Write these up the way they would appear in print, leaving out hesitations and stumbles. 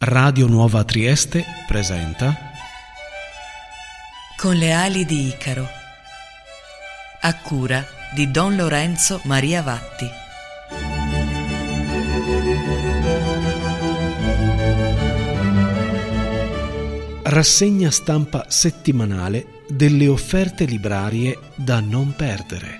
Radio Nuova Trieste presenta Con le ali di Icaro, a cura di Don Lorenzo Maria Vatti. Rassegna stampa settimanale delle offerte librarie da non perdere.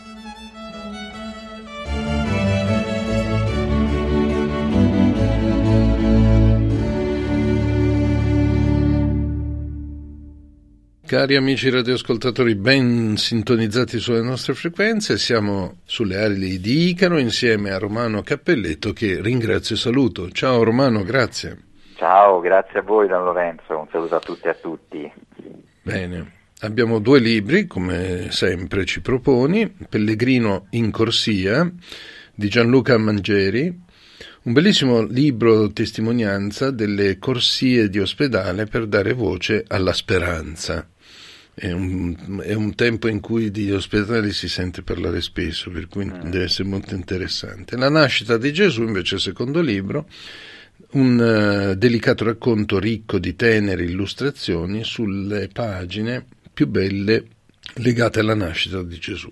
Cari amici radioascoltatori, ben sintonizzati sulle nostre frequenze, siamo sulle ali di Icaro insieme a Romano Cappelletto, che ringrazio e saluto. Ciao Romano, grazie. Ciao, grazie a voi Don Lorenzo, un saluto a tutti e a tutti. Bene, abbiamo due libri, come sempre ci proponi: Pellegrino in corsia di Gianluca Mangeri, un bellissimo libro testimonianza delle corsie di ospedale per dare voce alla speranza. È un tempo in cui di ospedali si sente parlare spesso, per cui deve essere molto interessante. La nascita di Gesù, invece, il secondo libro, un delicato racconto ricco di tenere illustrazioni sulle pagine più belle legate alla nascita di Gesù.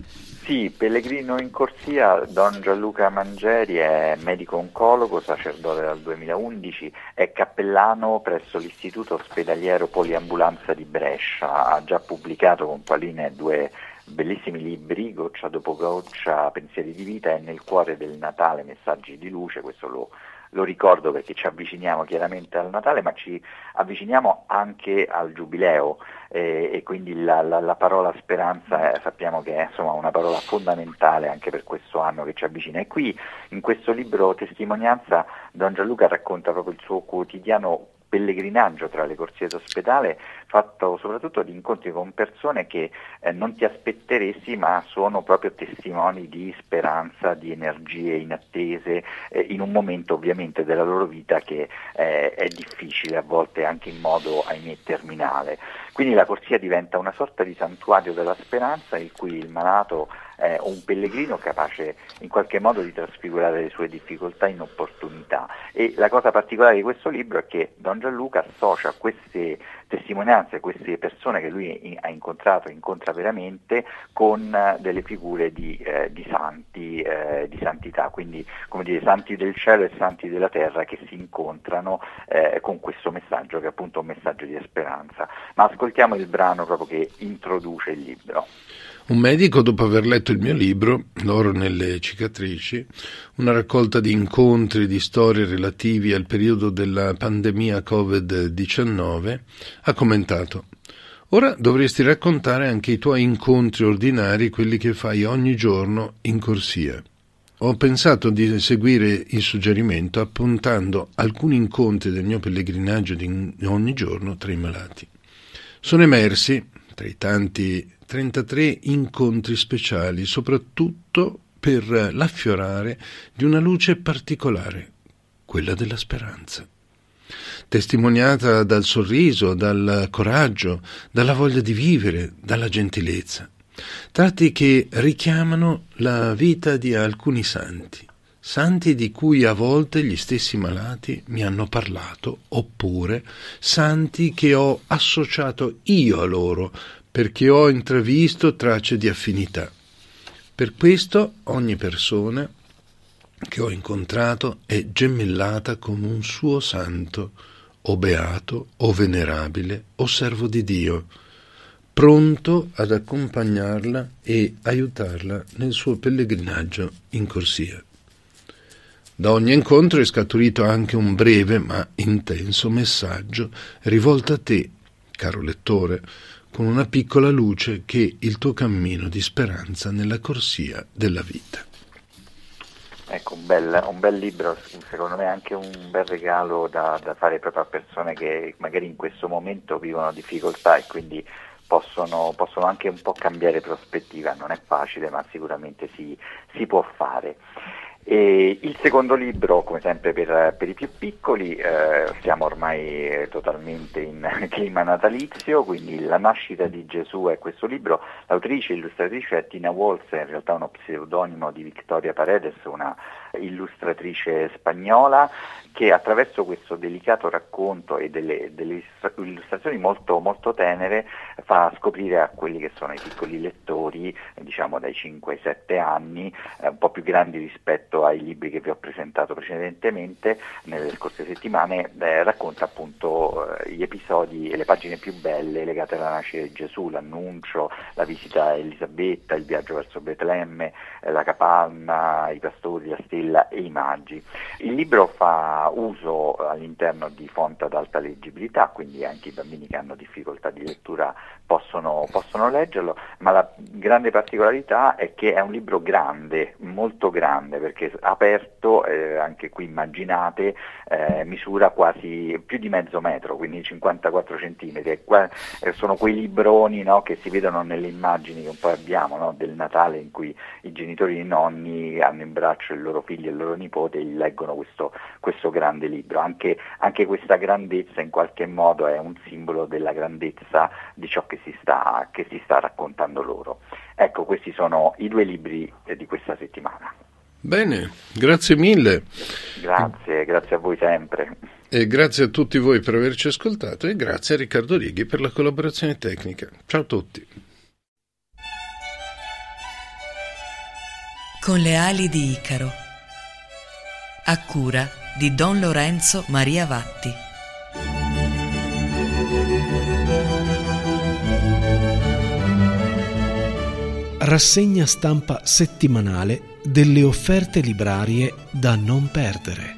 Sì, Pellegrino in corsia, Don Gianluca Mangeri è medico oncologo, sacerdote dal 2011, è cappellano presso l'Istituto Ospedaliero Poliambulanza di Brescia, ha già pubblicato con Pauline due bellissimi libri, Goccia dopo goccia, Pensieri di vita, e Nel cuore del Natale, Messaggi di luce. Questo lo ricordo perché ci avviciniamo chiaramente al Natale, ma ci avviciniamo anche al Giubileo, e quindi la parola speranza sappiamo che è insomma una parola fondamentale anche per questo anno che ci avvicina. E qui in questo libro testimonianza Don Gianluca racconta proprio il suo quotidiano pellegrinaggio tra le corsie d'ospedale, fatto soprattutto di incontri con persone che non ti aspetteresti, ma sono proprio testimoni di speranza, di energie inattese, in un momento ovviamente della loro vita che è difficile, a volte anche in modo, ahimè, terminale. Quindi la corsia diventa una sorta di santuario della speranza, in cui il malato è un pellegrino capace in qualche modo di trasfigurare le sue difficoltà in opportunità. E la cosa particolare di questo libro è che Don Gianluca associa queste testimonianze, queste persone che lui ha incontrato, incontra veramente, con delle figure di santi, di santità, quindi come dire santi del cielo e santi della terra che si incontrano con questo messaggio che è appunto un messaggio di speranza. Ma ascoltiamo il brano proprio che introduce il libro. Un medico, dopo aver letto il mio libro, L'oro nelle cicatrici, una raccolta di incontri, di storie relativi al periodo della pandemia Covid-19, ha commentato: «Ora dovresti raccontare anche i tuoi incontri ordinari, quelli che fai ogni giorno in corsia». Ho pensato di seguire il suggerimento appuntando alcuni incontri del mio pellegrinaggio di ogni giorno tra i malati. Sono emersi, tra i tanti 33 incontri speciali, soprattutto per l'affiorare di una luce particolare, quella della speranza, testimoniata dal sorriso, dal coraggio, dalla voglia di vivere, dalla gentilezza, tratti che richiamano la vita di alcuni santi di cui a volte gli stessi malati mi hanno parlato, oppure santi che ho associato io a loro, perché ho intravisto tracce di affinità. Per questo ogni persona che ho incontrato è gemellata come un suo santo, o beato, o venerabile, o servo di Dio, pronto ad accompagnarla e aiutarla nel suo pellegrinaggio in corsia. Da ogni incontro è scaturito anche un breve ma intenso messaggio rivolto a te, caro lettore, con una piccola luce che il tuo cammino di speranza nella corsia della vita. Ecco, un bel libro, secondo me anche un bel regalo da fare proprio a persone che magari in questo momento vivono difficoltà e quindi possono anche un po' cambiare prospettiva. Non è facile, ma sicuramente si può fare. E il secondo libro, come sempre per i più piccoli, siamo ormai totalmente in clima natalizio, quindi La nascita di Gesù è questo libro. L'autrice e illustratrice è Tina Walls, in realtà uno pseudonimo di Victoria Paredes, una illustratrice spagnola, che attraverso questo delicato racconto e delle illustrazioni molto, molto tenere fa scoprire a quelli che sono i piccoli lettori, diciamo dai 5 ai 7 anni, un po' più grandi rispetto ai libri che vi ho presentato precedentemente nelle scorse settimane, racconta appunto gli episodi e le pagine più belle legate alla nascita di Gesù, l'annuncio, la visita a Elisabetta, il viaggio verso Betlemme, la capanna, i pastori, la stella e i magi. Il libro fa uso all'interno di font ad alta leggibilità, quindi anche i bambini che hanno difficoltà di lettura possono leggerlo, ma la grande particolarità è che è un libro grande, molto grande, perché aperto, anche qui immaginate, misura quasi più di mezzo metro, quindi 54 centimetri. Sono quei libroni, no, che si vedono nelle immagini che un po' abbiamo, no, del Natale, in cui i genitori e i nonni hanno in braccio il loro figlio e il loro nipote e gli leggono questo grande libro. Anche questa grandezza in qualche modo è un simbolo della grandezza di ciò che si sta raccontando loro. Ecco, questi sono i 2 libri di questa settimana. Bene, grazie mille. Grazie a voi sempre. E grazie a tutti voi per averci ascoltato e grazie a Riccardo Righi per la collaborazione tecnica. Ciao a tutti. Con le ali di Icaro, a cura di Don Lorenzo Maria Vatti. Rassegna stampa settimanale delle offerte librarie da non perdere.